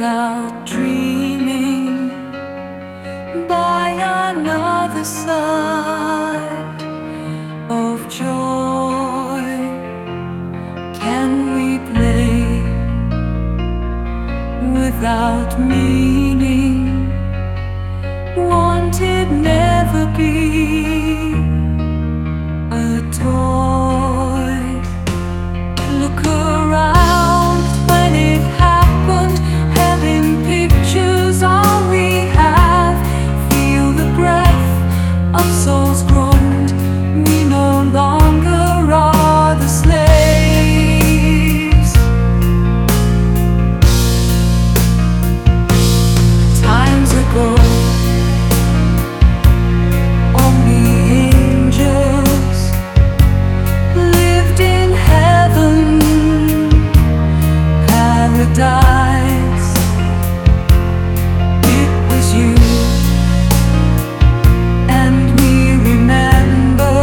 without dreaming by another side of joy. Can we play without meaning? Wanted never be a toy. Look around when it happened, having pictures all we have. Feel the breath of souls groaned. We no longer are the slaves. Times ago, only angels lived in heaven, paradise. It was you and me, remember,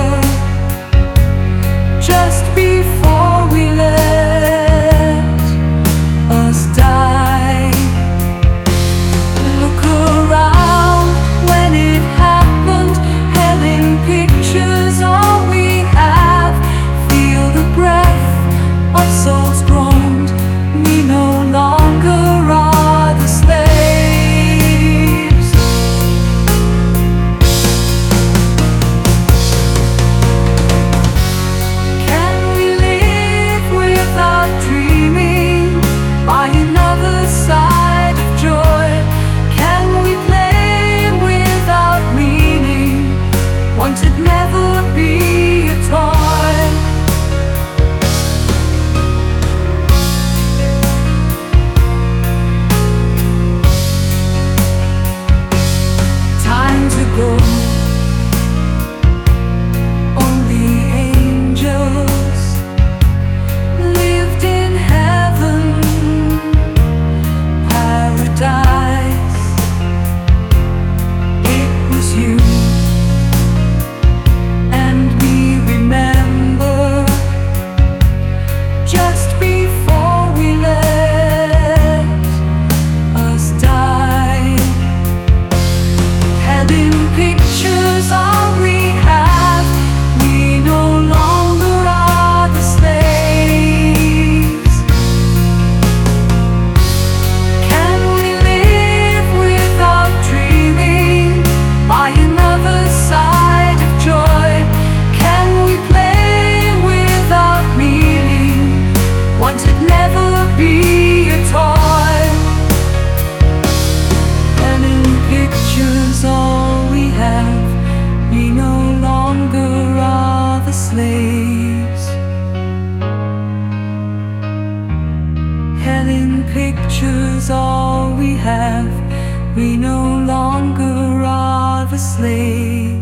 just before we let us die. Look around when it happened, having pictures all we have. Feel the breath of souls groaned. We no longer are the slaves. Can we live without dreaming by another side of joy? Can we play without meaning? Wanted never be a toy. Times ago, only angels lived in heaven, paradise. It was you and me, remember, just before we let us die. Having pictures all we have. We no longer are the slaves. Can we live without dreaming by another side of joy? Can we play without meaning? Wanted never be a toy. And in pictures all we have, we no longer are the slaves. And in pictures all we have, we no longer are the slaves.